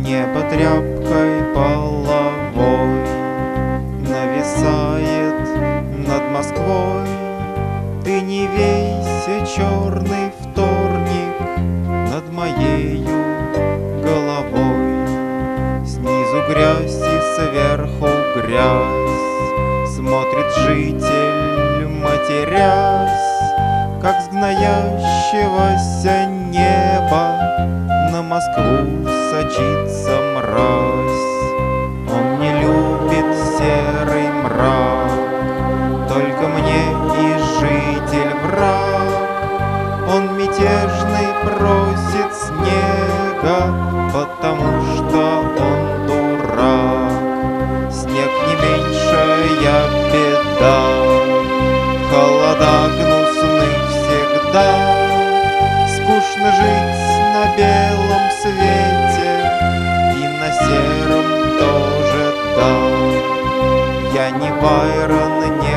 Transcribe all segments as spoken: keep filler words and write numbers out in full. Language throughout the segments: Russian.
Небо тряпкой половой нависает над Москвой. Ты не вейся, черный вторник, над моею головой. Снизу грязь и сверху грязь, смотрит житель, матерясь, как с гноящегося неба на Москву сочится мразь. Он не любит серый мрак, только мне и житель враг. Он мятежный просит снега, потому что он дурак. Снег не меньшая беда, холода гнусны всегда. Скучно жить на белом свете, и на сером тоже, да. Я не Байрон, не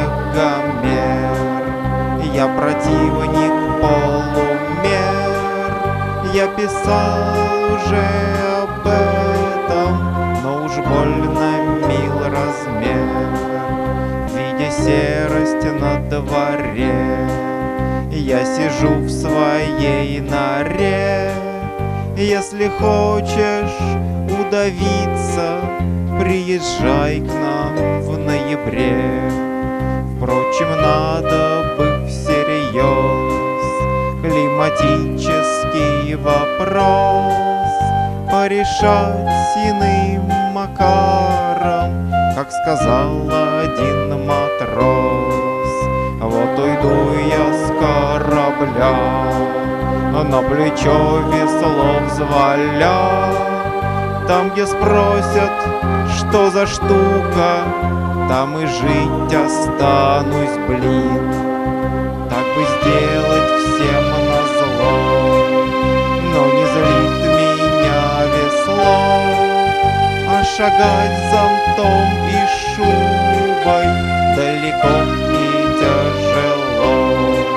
Гомер, я противник полумер. Я писал уже об этом, но уж больно мил размер. Видя серость на дворе, я сижу в своей норе. Если хочешь удавиться, приезжай к нам в ноябре. Впрочем, надо бы всерьез климатический вопрос порешать иным макаром, как сказал один матрос. Вот уйду я с корабля, на плечо весло взваля. Там, где спросят, что за штука, там и жить останусь, блин. Так бы сделать всем назло, но не злит меня весло, а шагать зонтом и шубой далеко и тяжело.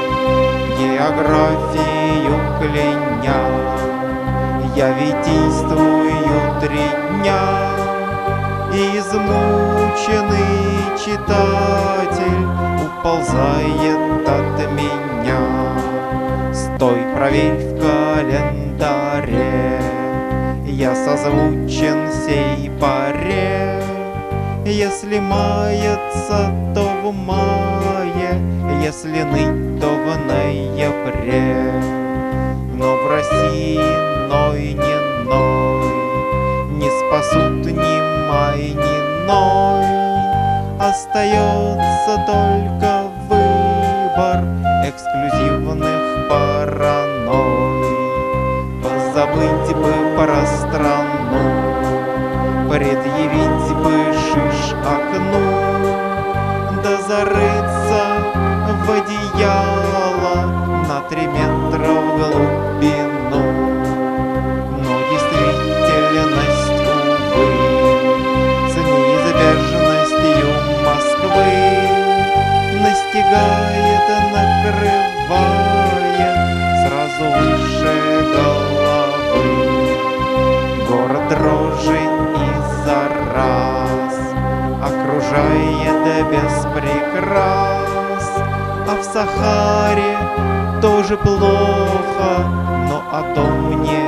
Географию кляня, я ведь действую три дня, и измученный читатель уползает от меня. Стой, проверь в календаре, я созвучен сей паре. Если маяться, то в мае, если ныть, то в ноябре. Но в России ной не ной, не спасут ни май, ни ной. Остается только выбор эксклюзивных паранойй. Позабыть бы про страну, предъявить бы шиш окну, да зарыться в одеяло на три метра в глубину. Но действительность, увы, с неизбежностью Москвы настигает, накрывает сразу выше головы. Город дрожи и зараз окружает без прикрас, а в Сахаре тоже плохо, но о том мне